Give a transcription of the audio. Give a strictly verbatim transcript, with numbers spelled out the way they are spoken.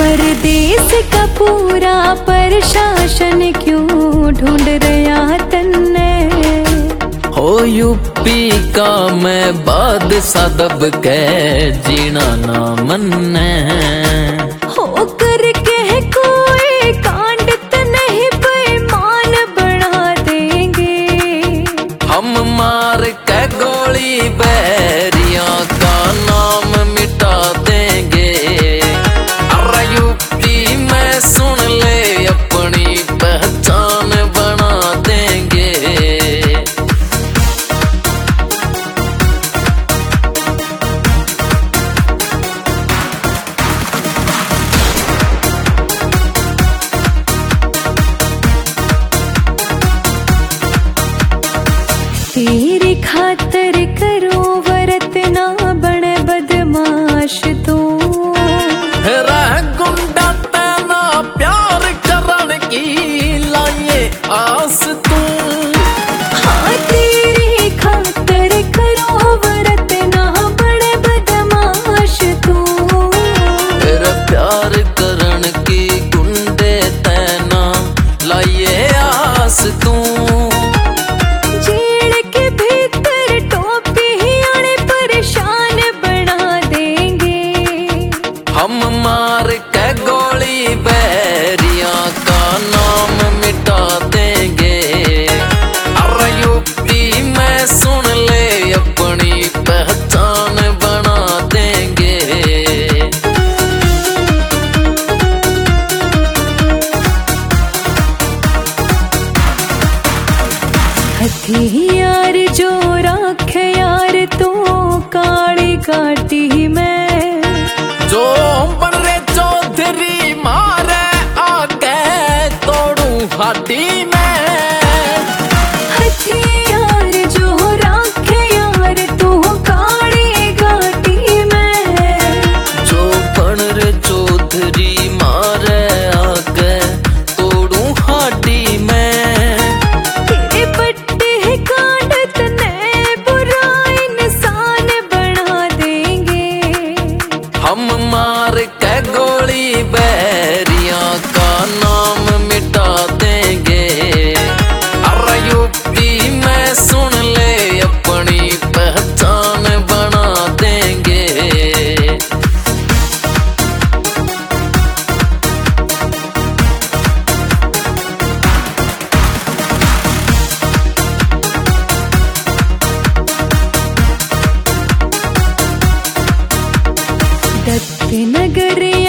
परदेश का पूरा प्रशासन क्यों ढूंढ रहा तन्ने। हो यूपी का मैं बादशाह दब के जीना ना मन्ने। हो करके कोई कांड तो नहीं बेईमान बना देंगे। हम मार के गोली बैरिया का नाम मिटा देंगे। अरे यूपी में सुन ले अपनी पहचान बना देंगे। तेरी खातर करो वरत ना बने बदमाश तू। रह गुंडा तेना प्यार करन की लाए आस तू। हाँ तेरी खातर करो वरत ना बने बदमाश तू। तेरा प्यार करन की गुंडे तेना लाए आस तू। हम मार के गोली बैरिया का नाम मिटा देंगे। अरे यूपी में सुन ले अपनी पहचान बना देंगे। हथियार जो रख यार तू काली काटी में। जो बड़े चौधरी मारे आके तोड़ू हाटी में। हथियार जो रख यार तू काली काटी में। जो बड़े चौधरी मारे आके तोड़ू हाटी में। तेरे पट्टे कांड तने बुरा इंसान बना देंगे। हम मार के गोली बैरिया का नाम मिटा देंगे। अरे यूपी में सुन ले अपनी पहचान बना देंगे। दत्त नगर